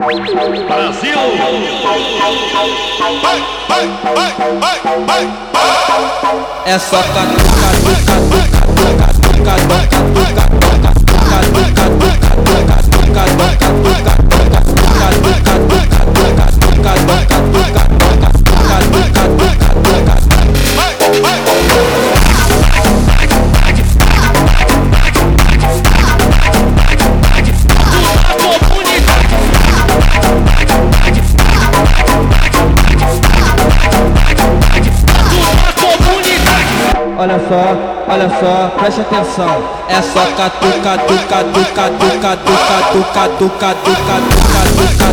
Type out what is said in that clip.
Brasil! É só catuca. Olha só, preste atenção. É só catuca, tuca, tuca, tuca, tuca, tuca, tuca, tuca, tuca, tuca.